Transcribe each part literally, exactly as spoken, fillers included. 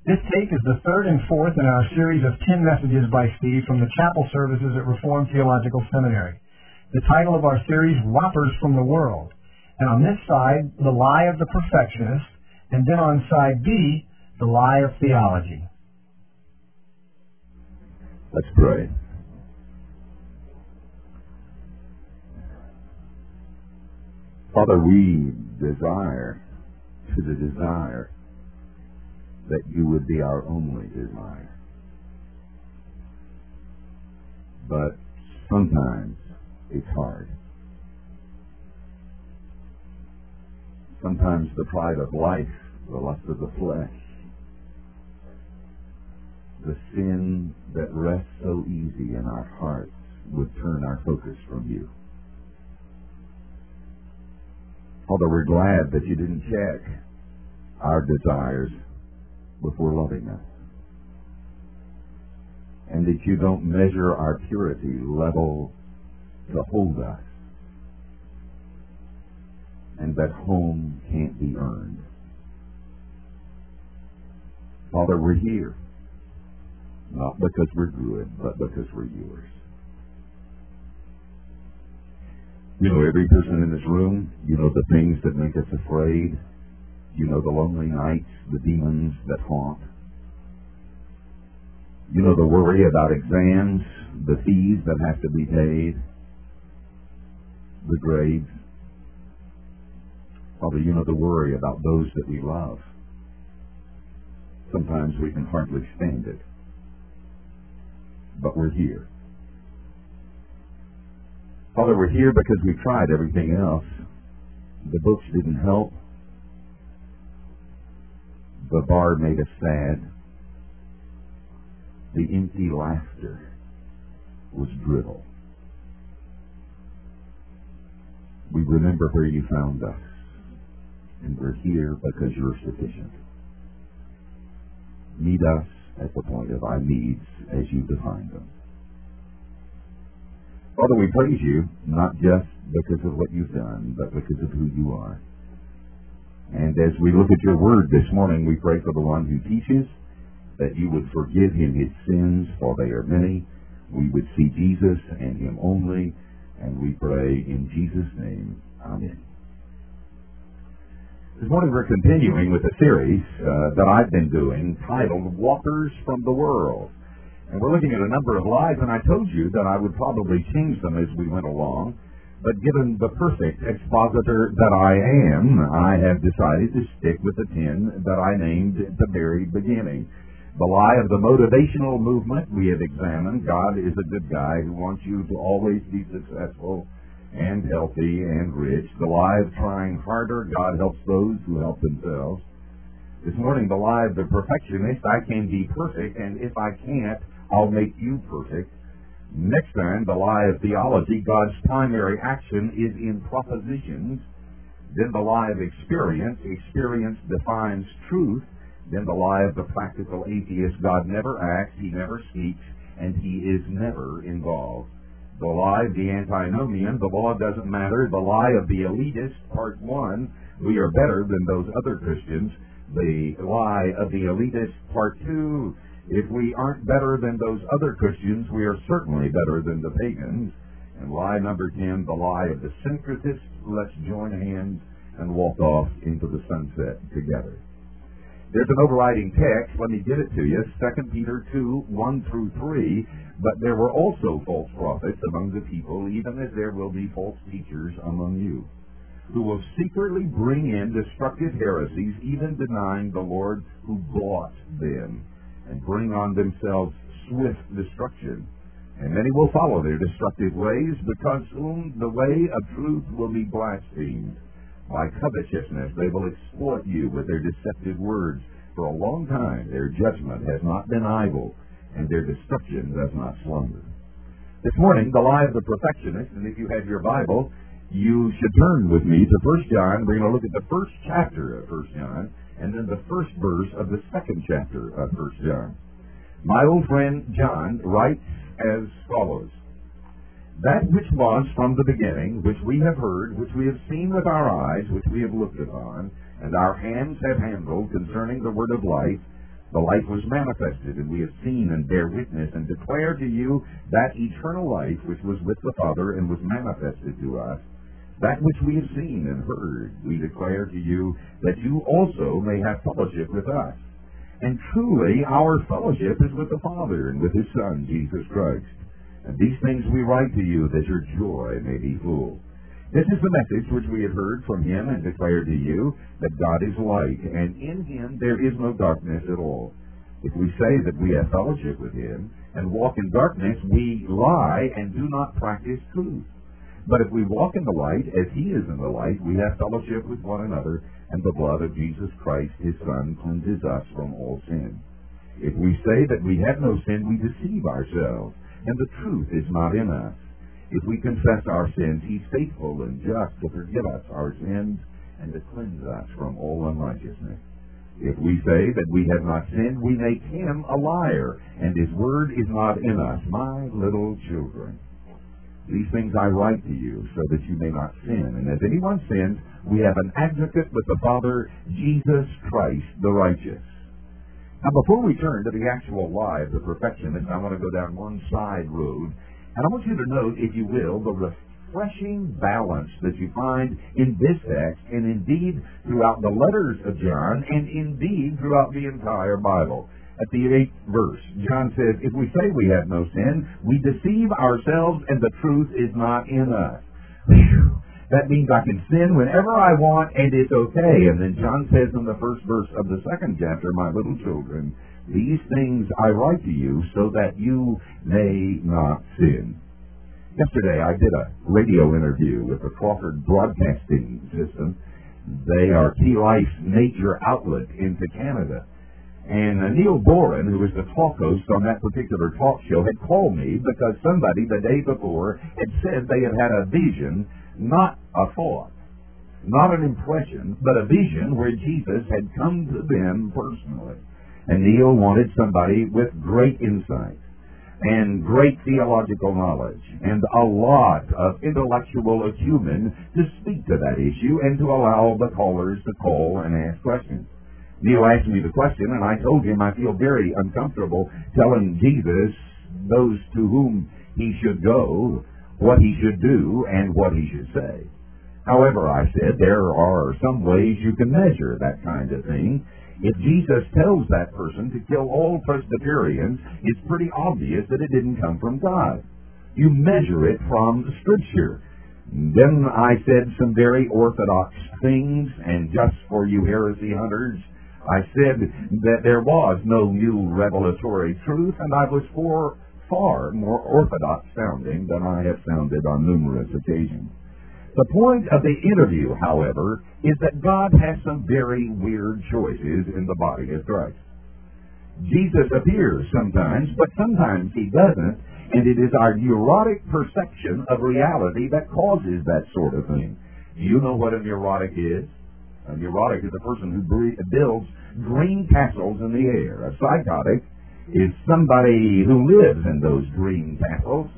This tape is the third and fourth in our series of ten messages by Steve from the chapel services at Reformed Theological Seminary. The title of our series, Whoppers from the World. And on this side, The Lie of the Perfectionist, and then on side B, The Lie of Theology. Let's pray. Father, we desire to the desire that you would be our only desire. But sometimes it's hard. Sometimes the pride of life, the lust of the flesh, the sin that rests so easy in our hearts would turn our focus from you. Father, we're glad that you didn't check our desires before loving us, and that you don't measure our purity level to hold us, and that home can't be earned. Father, we're here, not because we're good, but because we're yours. You know every person in this room. You know the things that make us afraid. You know the lonely nights, the demons that haunt. You know the worry about exams, the fees that have to be paid, the grades. Father, you know the worry about those that we love. Sometimes we can hardly stand it. But we're here. Father, we're here because we've tried everything else. The books didn't help. The bar made us sad. The empty laughter was brittle. We remember where you found us, and we're here because you're sufficient. Meet us at the point of our needs as you define them. Father, we praise you, not just because of what you've done, but because of who you are. And as we look at your word this morning, we pray for the one who teaches, that you would forgive him his sins, for they are many. We would see Jesus and him only, and we pray in Jesus' name. Amen. This morning we're continuing with a series uh, that I've been doing titled Whoppers from the World. And we're looking at a number of lies, and I told you that I would probably change them as we went along. But given the perfect expositor that I am, I have decided to stick with the ten that I named at the very beginning. The lie of the motivational movement we have examined. God is a good guy who wants you to always be successful and healthy and rich. The lie of trying harder. God helps those who help themselves. This morning, the lie of the perfectionist. I can be perfect, and if I can't, I'll make you perfect. Next time, the lie of theology. God's primary action is in propositions. Then the lie of experience. Experience defines truth. Then the lie of the practical atheist. God never acts, he never speaks, and he is never involved. The lie of the antinomian. The law doesn't matter. The lie of the elitist, part one. We are better than those other Christians. The lie of the elitist, part two. If we aren't better than those other Christians, we are certainly better than the pagans. And lie number ten, the lie of the syncretist. Let's join hands and walk off into the sunset together. There's an overriding text. Let me give it to you. Second Peter two, one through three. But there were also false prophets among the people, even as there will be false teachers among you, who will secretly bring in destructive heresies, even denying the Lord who bought them, and bring on themselves swift destruction. And many will follow their destructive ways, because whom the way of truth will be blasphemed. By covetousness they will exploit you with their deceptive words. For a long time their judgment has not been idle, and their destruction does not slumber. This morning, the lie of the perfectionist, and if you have your Bible, you should turn with me to First John. We're going to look at the first chapter of First John, and then the first verse of the second chapter of First John. My old friend John writes as follows: That which was from the beginning, which we have heard, which we have seen with our eyes, which we have looked upon, and our hands have handled concerning the word of life, The light was manifested, and we have seen and bear witness and declare to you that eternal life which was with the Father and was manifested to us. That which we have seen and heard, we declare to you, that you also may have fellowship with us. And truly, our fellowship is with the Father and with His Son, Jesus Christ. And these things we write to you, that your joy may be full. This is the message which we have heard from Him and declare to you, that God is light, and in Him there is no darkness at all. If we say that we have fellowship with Him and walk in darkness, we lie and do not practice truth. But if we walk in the light, as He is in the light, we have fellowship with one another, and the blood of Jesus Christ, His Son, cleanses us from all sin. If we say that we have no sin, we deceive ourselves, and the truth is not in us. If we confess our sins, He's faithful and just to forgive us our sins and to cleanse us from all unrighteousness. If we say that we have not sinned, we make Him a liar, and His word is not in us. My little children, these things I write to you, so that you may not sin. And if anyone sins, we have an advocate with the Father, Jesus Christ the righteous. Now, before we turn to the actual lie of the perfectionist, I want to go down one side road. And I want you to note, if you will, the refreshing balance that you find in this text, and indeed throughout the letters of John, and indeed throughout the entire Bible. At the eighth verse, John says, if we say we have no sin, we deceive ourselves, and the truth is not in us. Whew. That means I can sin whenever I want, and it's okay. And then John says in the first verse of the second chapter, my little children, these things I write to you so that you may not sin. Yesterday I did a radio interview with the Crawford Broadcasting System. They are Key Life's major outlet into Canada. And uh, Neil Boren, who was the talk host on that particular talk show, had called me because somebody the day before had said they had had a vision, not a thought, not an impression, but a vision where Jesus had come to them personally. And Neil wanted somebody with great insight and great theological knowledge and a lot of intellectual acumen to speak to that issue and to allow the callers to call and ask questions. Neil asked me the question, and I told him I feel very uncomfortable telling Jesus, those to whom He should go, what He should do, and what He should say. However, I said, there are some ways you can measure that kind of thing. If Jesus tells that person to kill all Presbyterians, it's pretty obvious that it didn't come from God. You measure it from the Scripture. Then I said some very orthodox things, and just for you heresy hunters, I said that there was no new revelatory truth, and I was for far more orthodox sounding than I have sounded on numerous occasions. The point of the interview, however, is that God has some very weird choices in the body of Christ. Jesus appears sometimes, but sometimes He doesn't, and it is our neurotic perception of reality that causes that sort of thing. Do you know what a neurotic is? A neurotic is a person who builds green castles in the air. A psychotic is somebody who lives in those green castles.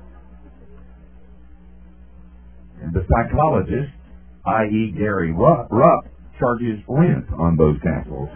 And the psychologist, that is. Gary Rupp, Rupp, charges rent on those castles.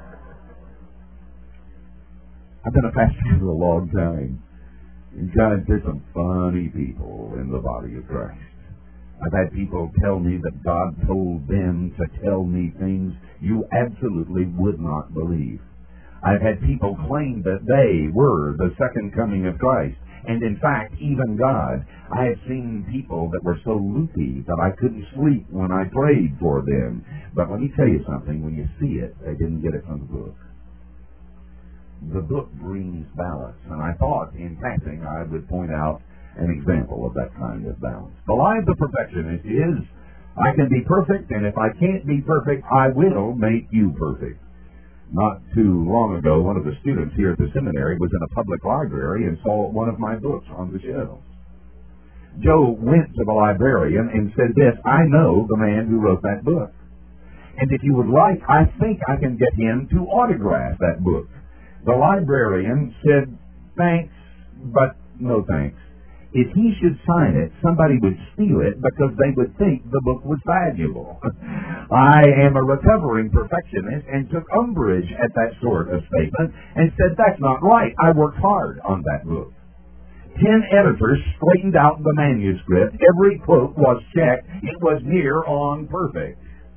I've been a pastor for a long time. And God, there's some funny people in the body of Christ. I've had people tell me that God told them to tell me things you absolutely would not believe. I've had people claim that they were the second coming of Christ. And in fact, even God. I have seen people that were so loopy that I couldn't sleep when I prayed for them. But let me tell you something. When you see it, they didn't get it from the book. The book brings balance. And I thought, in passing, I would point out an example of that kind of balance. The lie of the perfectionist is, I can be perfect, and if I can't be perfect, I will make you perfect. Not too long ago, one of the students here at the seminary was in a public library and saw one of my books on the shelves. Joe went to the librarian and said this, I know the man who wrote that book. And if you would like, I think I can get him to autograph that book. The librarian said, thanks, but no thanks. if he should sign it, somebody would steal it because they would think the book was valuable. I am a recovering perfectionist and took umbrage at that sort of statement and said, that's not right. I worked hard on that book. Ten editors straightened out the manuscript. Every quote was checked. It was near on perfect.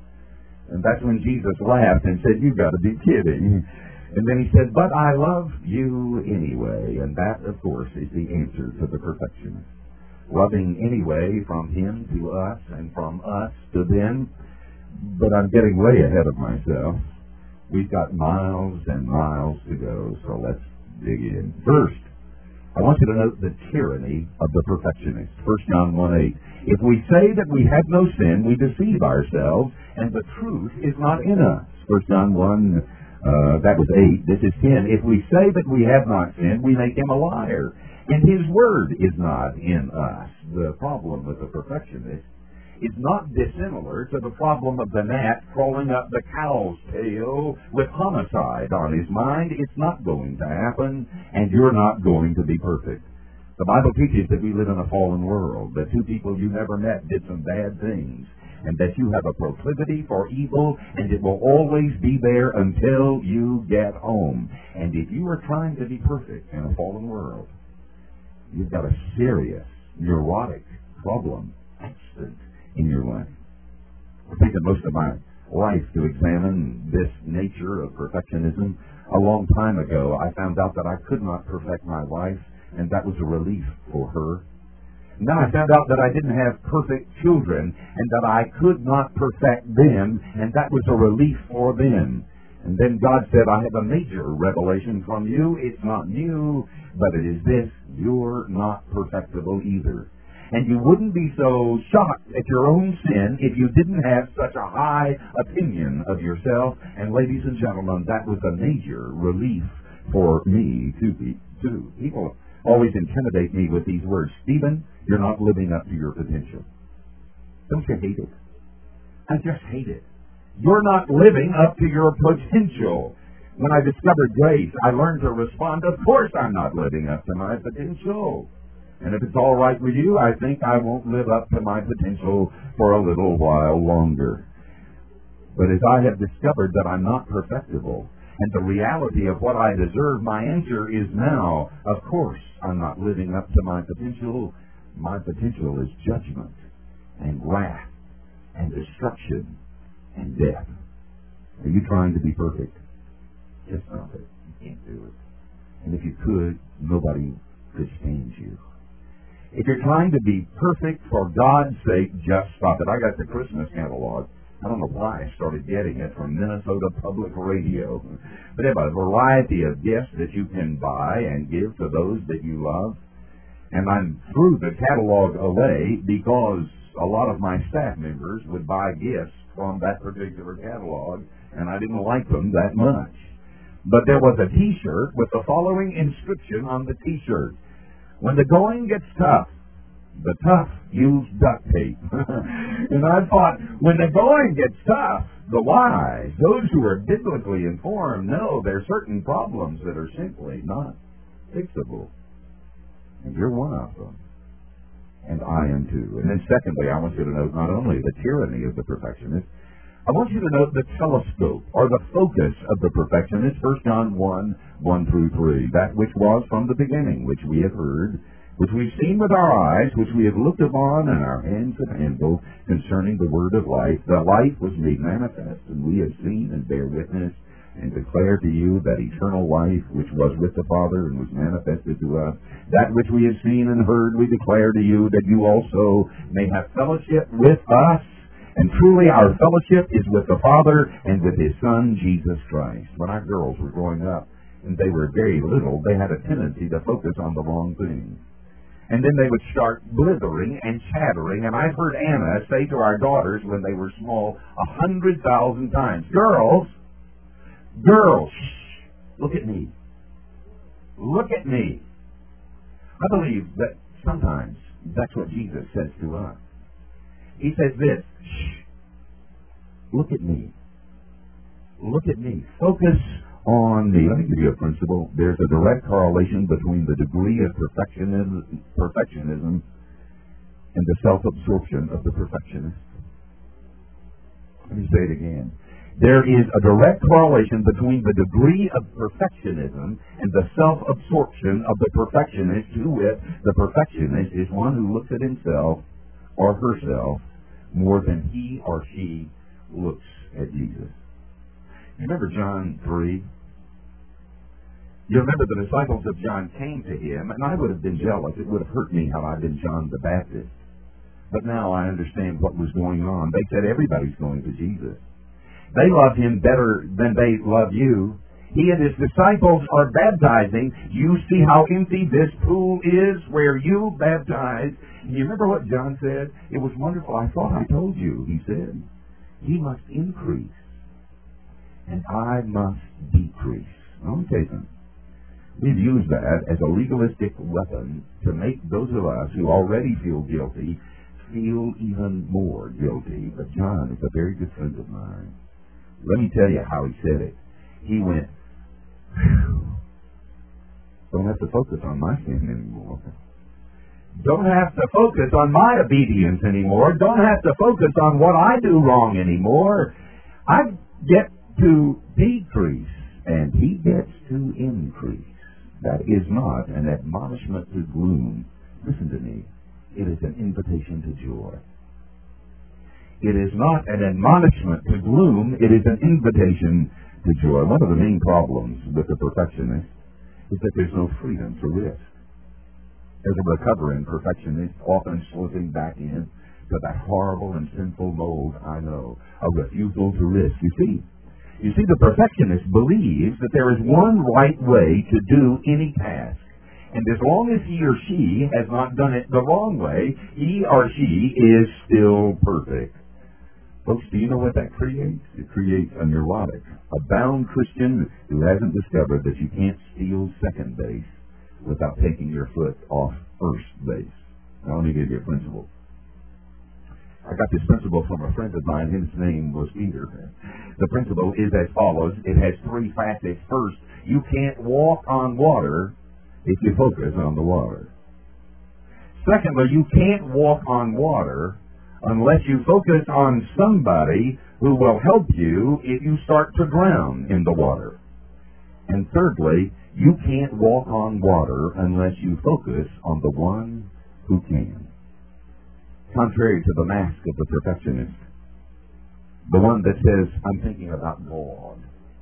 And that's when Jesus laughed and said, you've got to be kidding. And then he said, but I love you anyway. And that, of course, is the answer to the perfectionist. Loving anyway from him to us and from us to them. But I'm getting way ahead of myself. We've got miles and miles to go, so let's dig in. First, I want you to note the tyranny of the perfectionist. First John one eight. If we say that we have no sin, we deceive ourselves, and the truth is not in us. First John one, uh, that was eight. This is ten. If we say that we have not sinned, we make him a liar, and his word is not in us. The problem with the perfectionist is not dissimilar to the problem of the gnat crawling up the cow's tail with homicide on his mind. It's not going to happen, and you're not going to be perfect. The Bible teaches that we live in a fallen world, that two people you never met did some bad things, and that you have a proclivity for evil, and it will always be there until you get home. And if you are trying to be perfect in a fallen world, you've got a serious, neurotic problem, accident in your life. I've taken most of my life to examine this nature of perfectionism. A long time ago, I found out that I could not perfect my wife, and that was a relief for her. And then I found out that I didn't have perfect children, and that I could not perfect them, and that was a relief for them. And then God said, I have a major revelation from you. It's not new, but it is this: you're not perfectible either. And you wouldn't be so shocked at your own sin if you didn't have such a high opinion of yourself. And ladies and gentlemen, that was a major relief for me, too. too. People always intimidate me with these words. Stephen, you're not living up to your potential. Don't you hate it? I just hate it. You're not living up to your potential. When I discovered grace, I learned to respond, of course I'm not living up to my potential. And if it's all right with you, I think I won't live up to my potential for a little while longer. But as I have discovered that I'm not perfectible, and the reality of what I deserve, my answer is now, of course, I'm not living up to my potential. My potential is judgment and wrath and destruction and death. Are you trying to be perfect? Just stop it. You can't do it. And if you could, nobody could stand you. If you're trying to be perfect for God's sake, just stop it. I got the Christmas catalog. I don't know why I started getting it from Minnesota Public Radio. But they have a variety of gifts that you can buy and give to those that you love. And I'm through the catalog away because a lot of my staff members would buy gifts from that particular catalog, and I didn't like them that much. But there was a T-shirt with the following inscription on the T-shirt: when the going gets tough, the tough use duct tape. And I thought, when the going gets tough, the wise, those who are biblically informed, know there are certain problems that are simply not fixable. And you're one of them. And I am too. And then secondly, I want you to note not only the tyranny of the perfectionist, I want you to note the telescope, or the focus of the perfectionist. First John one, one through three. That which was from the beginning, which we have heard, which we've seen with our eyes, which we have looked upon, and our hands have handled, concerning the word of life. The life was made manifest, and we have seen and bear witness, and declare to you that eternal life which was with the Father and was manifested to us. That which we have seen and heard we declare to you, that you also may have fellowship with us. And truly our fellowship is with the Father and with His Son, Jesus Christ. When our girls were growing up and they were very little, they had a tendency to focus on the wrong things. And then they would start blithering and chattering. And I've heard Anna say to our daughters when they were small a hundred thousand times, Girls, girls, shh, look at me. Look at me. I believe that sometimes that's what Jesus says to us. He says this: shh, look at me. Look at me. Focus on the, let me give you a principle. There's a direct correlation between the degree of perfectionism, perfectionism and the self-absorption of the perfectionist. Let me say it again. There is a direct correlation between the degree of perfectionism and the self-absorption of the perfectionist, who with the perfectionist is one who looks at himself or herself more than he or she looks at Jesus. You remember John three? You remember the disciples of John came to him, and I would have been jealous. It would have hurt me had I been John the Baptist. But now I understand what was going on. They said everybody's going to Jesus. They love him better than they love you. He and his disciples are baptizing. You see how empty this pool is where you baptize. And you remember what John said? It was wonderful. I thought I told you, he said. He must increase, and I must decrease. Let me tell you something. We've used that as a legalistic weapon to make those of us who already feel guilty feel even more guilty. But John is a very good friend of mine. Let me tell you how he said it. He went, don't have to focus on my sin anymore. Don't have to focus on my obedience anymore. Don't have to focus on what I do wrong anymore. I get to decrease, and he gets to increase. That is not an admonishment to gloom. Listen to me. It is an invitation to joy. It is not an admonishment to gloom. It is an invitation to joy. One of the main problems with the perfectionist is that there's no freedom to risk. There's a recovering perfectionist often slipping back in to that horrible and sinful mold, I know, a refusal to risk. You see, you see, the perfectionist believes that there is one right way to do any task. And as long as he or she has not done it the wrong way, he or she is still perfect. Folks, do you know what that creates? It creates a neurotic, a bound Christian who hasn't discovered that you can't steal second base without taking your foot off first base. Now, let me give you a principle. I got this principle from a friend of mine. His name was Peter. The principle is as follows. It has three facets. First, you can't walk on water if you focus on the water. Secondly, you can't walk on water unless you focus on somebody who will help you if you start to drown in the water. And thirdly, you can't walk on water unless you focus on the one who can. Contrary to the mask of the perfectionist, the one that says, I'm thinking about God.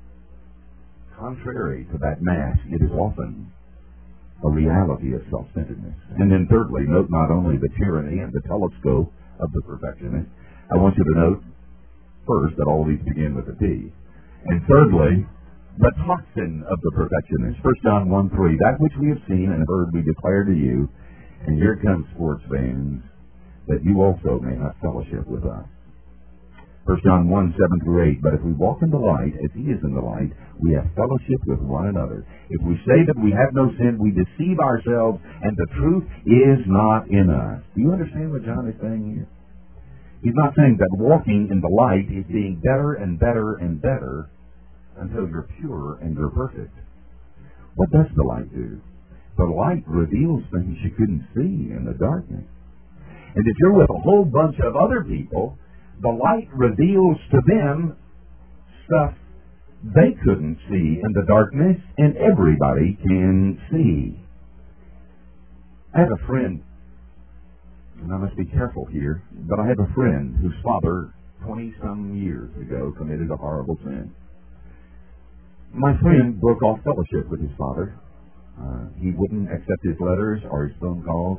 Contrary to that mask, it is often a reality of self-centeredness. And then thirdly, note not only the tyranny and the telescope of the perfectionist. I want you to note, first, that all these begin with a T. And thirdly, the toxin of the perfectionist. First John one three, that which we have seen and heard we declare to you, and here comes sports fans, that you also may have fellowship with us. First John one seven through eight, but if we walk in the light, as he is in the light, we have fellowship with one another. If we say that we have no sin, we deceive ourselves, and the truth is not in us. Do you understand what John is saying here? He's not saying that walking in the light is being better and better and better until you're pure and you're perfect. What does the light do? The light reveals things you couldn't see in the darkness. And if you're with a whole bunch of other people, the light reveals to them stuff they couldn't see in the darkness, and everybody can see. I have a friend, and I must be careful here, but I have a friend whose father, twenty-some years ago, committed a horrible sin. My friend broke off fellowship with his father. Uh, he wouldn't accept his letters or his phone calls.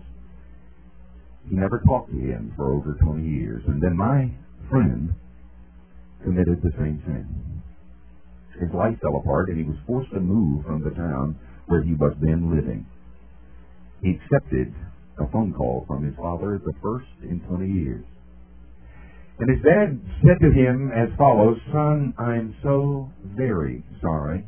He never talked to him for over twenty years. And then my friend committed the same sin. His life fell apart, and he was forced to move from the town where he was then living. He accepted a phone call from his father, the first in twenty years. And his dad said to him as follows, "Son, I'm so very sorry.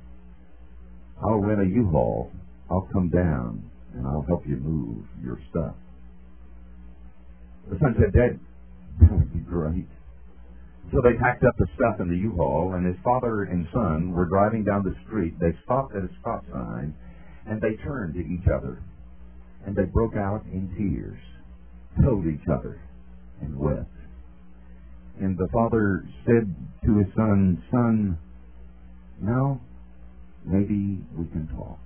I'll rent a U-Haul. I'll come down, and I'll help you move your stuff." The son said, "Dad, that would be great. So they packed up the stuff in the U-Haul, and his father and son were driving down the street. They stopped at a stop sign, and they turned to each other, and they broke out in tears, told each other, and wept. And the father said to his son, "Son, now maybe we can talk."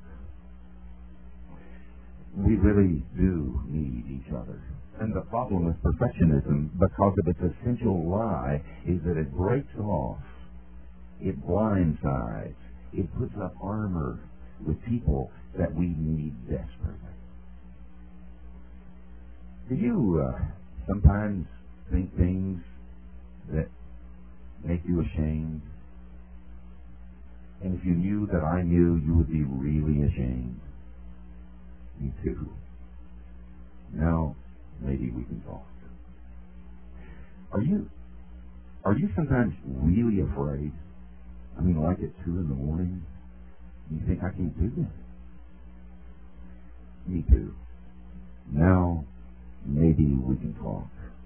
We really do need each other. And the problem with perfectionism, because of its essential lie, is that it breaks off, it blindsides, it puts up armor with people that we need desperately. Do you uh, sometimes think things that make you ashamed? And if you knew that I knew, you would be really ashamed. Me too. Now, maybe we can talk. Are you, are you sometimes really afraid? I mean, like at two in the morning, you think, I can't do this. Me too. Now, maybe we can talk.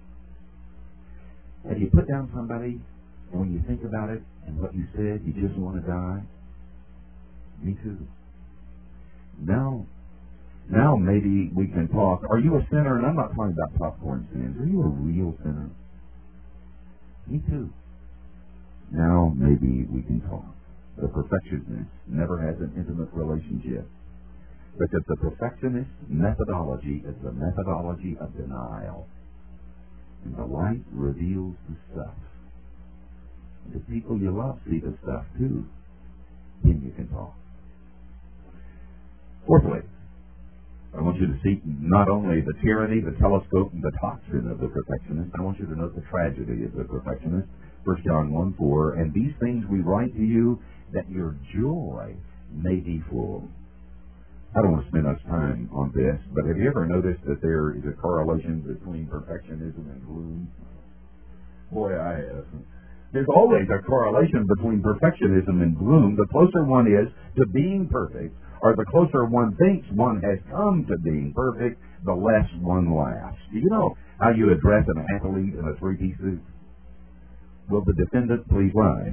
Have you put down somebody, and when you think about it and what you said, you just want to die? Me too. Now, now maybe we can talk. Are you a sinner? And I'm not talking about popcorn sins. Are you a real sinner? Me too. Now maybe we can talk. The perfectionist never has an intimate relationship, because the perfectionist methodology is the methodology of denial. And the light reveals the stuff. And the people you love see the stuff too. Then you can talk. Fourthly, I want you to see not only the tyranny, the telescope, and the toxin of the perfectionist. I want you to note the tragedy of the perfectionist. First John one four, and these things we write to you that your joy may be full. I don't want to spend much time on this, but have you ever noticed that there is a correlation between perfectionism and gloom? Boy, I have. There's always a correlation between perfectionism and gloom. The closer one is to being perfect, or the closer one thinks one has come to being perfect, the less one laughs. Do you know how you address an athlete in a three-piece suit? Will the defendant please rise?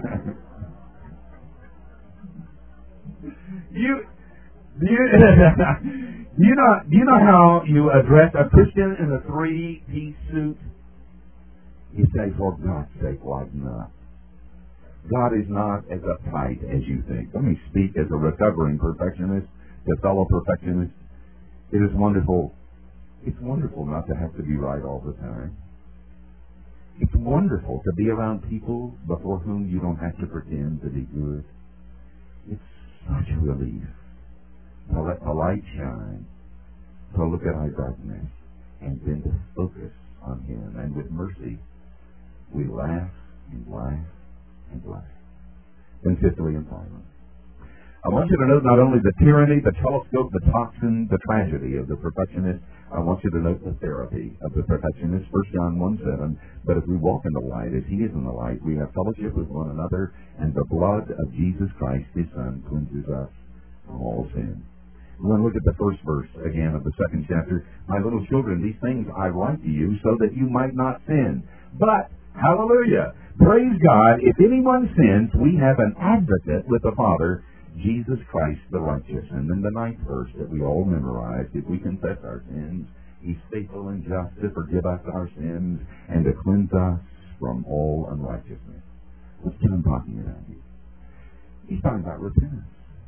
you, do you, do you know, do you know how you address a Christian in a three-piece suit? You say, for God's sake, lighten up. God is not as uptight as you think. Let me speak as a recovering perfectionist, to fellow perfectionists. It is wonderful. It's wonderful not to have to be right all the time. It's wonderful to be around people before whom you don't have to pretend to be good. It's such a relief to let the light shine, to look at our darkness, and then to focus on Him. And with mercy, we laugh and laugh and laugh. Then fifthly and finally, I want you to note not only the tyranny, the telescope, the toxin, the tragedy of the perfectionist. I want you to note the therapy of the perfectionist. First John one seven, but if we walk in the light as He is in the light, we have fellowship with one another, and the blood of Jesus Christ, His Son, cleanses us from all sin. We want to look at the first verse again of the second chapter. My little children, these things I write to you so that you might not sin. But, hallelujah, praise God, if anyone sins, we have an advocate with the Father, Jesus Christ the righteous. And then the ninth verse that we all memorized, if we confess our sins, He's faithful and just to forgive us our sins and to cleanse us from all unrighteousness. What's John talking about here? He's talking about repentance.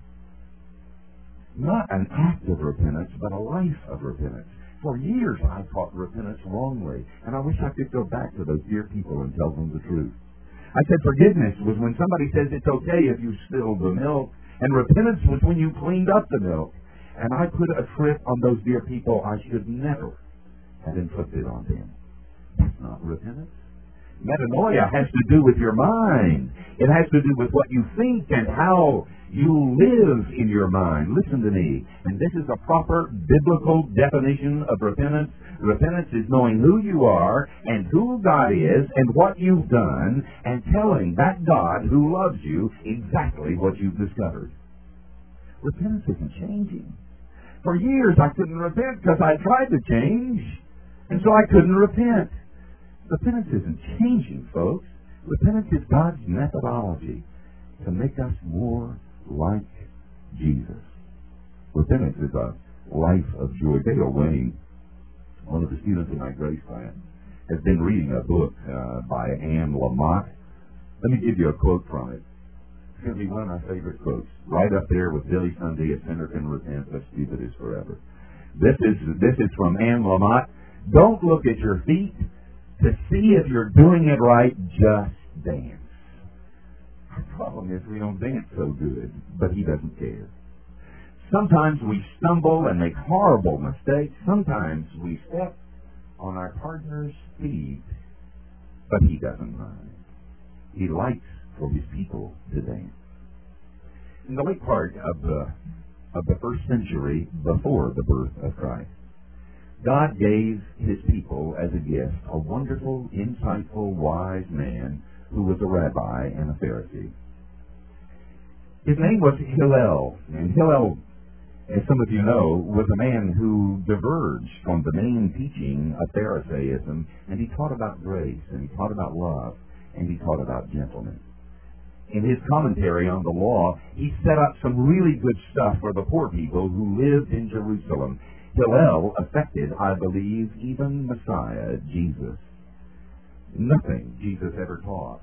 Not an act of repentance, but a life of repentance. For years I taught repentance wrongly, and I wish I could go back to those dear people and tell them the truth. I said forgiveness was when somebody says it's okay if you spilled the milk, and repentance was when you cleaned up the milk. And I put a trip on those dear people I should never have inflicted on them. That's not repentance. Metanoia has to do with your mind. It has to do with what you think and how you live in your mind. Listen to me. And this is a proper biblical definition of repentance. Repentance is knowing who you are and who God is and what you've done, and telling that God who loves you exactly what you've discovered. Repentance isn't changing. For years I couldn't repent because I tried to change, and so I couldn't repent. Repentance isn't changing, folks. Repentance is God's methodology to make us more like Jesus. Repentance is a life of joy. Dale Wayne, one of the students in my grace class, has been reading a book uh, by Anne Lamott. Let me give you a quote from it. It's going to be one of my favorite quotes, right up there with Billy Sunday, "A sinner can repent, but stupid is forever." This is this is from Anne Lamott. Don't look at your feet to see if you're doing it right. Just dance. Our problem is we don't dance so good, but he doesn't care. Sometimes we stumble and make horrible mistakes. Sometimes we step on our partner's feet, but he doesn't mind. He likes for his people to dance. In the late part of the of the first century before the birth of Christ, God gave his people as a gift a wonderful, insightful, wise man who was a rabbi and a Pharisee. His name was Hillel, and Hillel, as some of you know, was a man who diverged from the main teaching of Pharisaism, and he taught about grace, and he taught about love, and he taught about gentleness. In his commentary on the law, he set up some really good stuff for the poor people who lived in Jerusalem. Hillel affected, I believe, even Messiah, Jesus. Nothing Jesus ever taught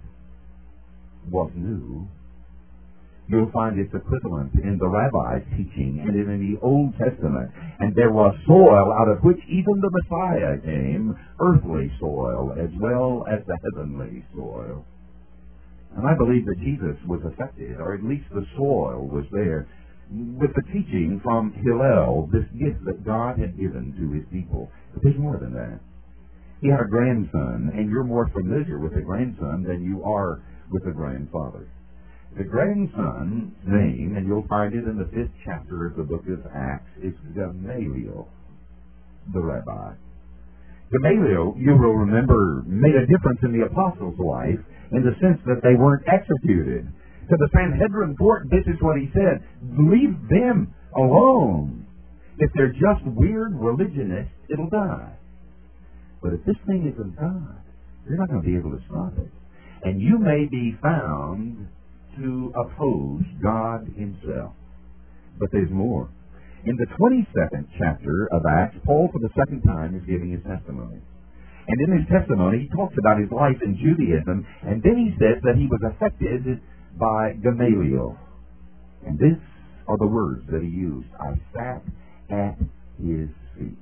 was new. You'll find its equivalent in the rabbi's teaching and in the Old Testament. And there was soil out of which even the Messiah came, earthly soil as well as the heavenly soil. And I believe that Jesus was affected, or at least the soil was there, with the teaching from Hillel, this gift that God had given to his people. But there's more than that. He had a grandson, and you're more familiar with the grandson than you are with the grandfather. The grandson's name, and you'll find it in the fifth chapter of the book of Acts, is Gamaliel, the rabbi. Gamaliel, you will remember, made a difference in the apostles' life in the sense that they weren't executed. To the Sanhedrin court, this is what he said: leave them alone. If they're just weird religionists, it'll die. But if this thing is of God, you're not going to be able to stop it. And you may be found to oppose God himself. But there's more. In the twenty-second chapter of Acts, Paul for the second time is giving his testimony. And in his testimony, he talks about his life in Judaism, and then he says that he was affected by Gamaliel. And these are the words that he used: I sat at his feet.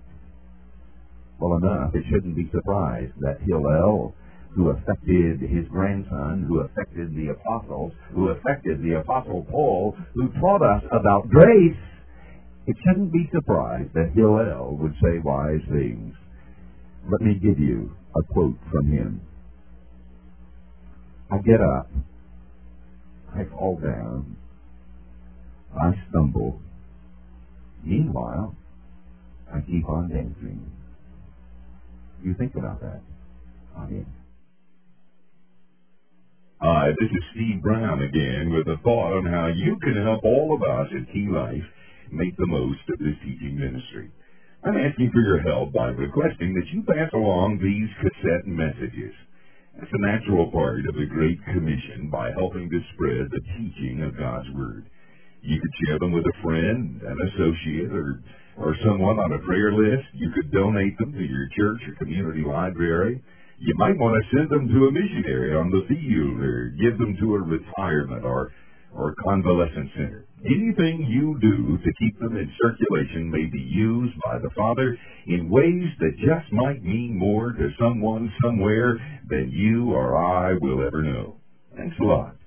Well enough, it shouldn't be surprised that Hillel, who affected his grandson, who affected the apostles, who affected the apostle Paul, who taught us about grace, it shouldn't be surprised that Hillel would say wise things. Let me give you a quote from him. I get up, I fall down, I stumble. Meanwhile, I keep on dancing. You think about that. I mean, Hi, this is Steve Brown again with a thought on how you can help all of us at Key Life make the most of this teaching ministry. I'm asking for your help by requesting that you pass along these cassette messages. That's a natural part of the Great Commission by helping to spread the teaching of God's Word. You could share them with a friend, an associate, or, or someone on a prayer list. You could donate them to your church or community library. You might want to send them to a missionary on the field, or give them to a retirement or, or convalescent center. Anything you do to keep them in circulation may be used by the Father in ways that just might mean more to someone somewhere than you or I will ever know. Thanks a lot.